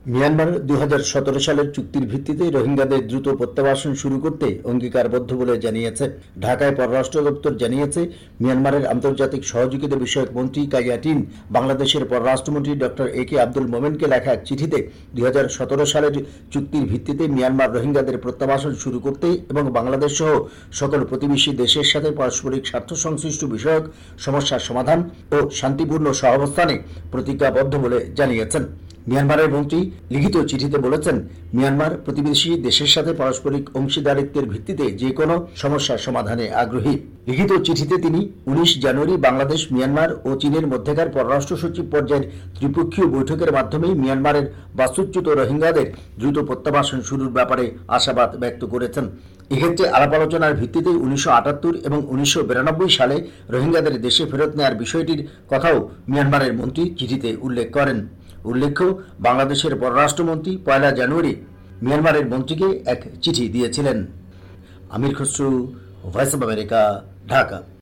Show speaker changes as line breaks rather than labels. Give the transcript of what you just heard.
Myanmar ২০১৭ সালের চুক্তির ভিত্তিতে রোহিঙ্গাদের দ্রুত প্রত্যাবাসন শুরু করতে অঙ্গীকারবদ্ধ বলে জানিয়েছে। ঢাকায় পররাষ্ট্র দপ্তর জানিয়েছে, মিয়ানমারের আন্তর্জাতিক সহযোগিতা বিষয়ক মন্ত্রী কাইয়া টিন বাংলাদেশের পররাষ্ট্রমন্ত্রী ডক্টর এ.কে আব্দুল মোমেনকে লেখা এক চিঠিতে ২০১৭ সালের চুক্তির ভিত্তিতে মিয়ানমার রোহিঙ্গাদের প্রত্যাবাসন শুরু করতে এবং বাংলাদেশ সহ সকল প্রতিবেশী দেশের সাথে পারস্পরিক স্বার্থ সংশ্লিষ্ট বিষয়ক সমস্যার সমাধান ও শান্তিপূর্ণ সহাবস্থানে প্রতিজ্ঞাবদ্ধ বলে জানিয়েছেন। মিয়ানমারের মন্ত্রী লিখিত চিঠিতে বলেছেন, মিয়ানমার প্রতিবেশী দেশের সাথে পারস্পরিক অংশীদারিত্বের ভিত্তিতে যে কোনো সমস্যার সমাধানে আগ্রহী। লিখিত চিঠিতে তিনি ১৯ জানুয়ারি বাংলাদেশ, মিয়ানমার ও চীনের মধ্যকার পররাষ্ট্র সচিব পর্যায়ের ত্রিপক্ষীয় বৈঠকের মাধ্যমে মিয়ানমারের বাস্তুচ্যুত রোহিঙ্গাদের দ্রুত প্রত্যাবাসন শুরুর ব্যাপারে আশাবাদ ব্যক্ত করেছেন। এক্ষেত্রে আলাপ আলোচনার ভিত্তিতে ১৯৭৮ এবং ১৯৯২ সালে রোহিঙ্গাদের দেশে ফেরত নেওয়ার বিষয়টির কথাও মিয়ানমারের মন্ত্রী চিঠিতে উল্লেখ করেন। উল্লেখ্য, বাংলাদেশের পররাষ্ট্রমন্ত্রী ১ জানুয়ারি মিয়ানমারের মন্ত্রীকে এক চিঠি দিয়েছিলেন। Amir Khasru, voice of America, Dhaka.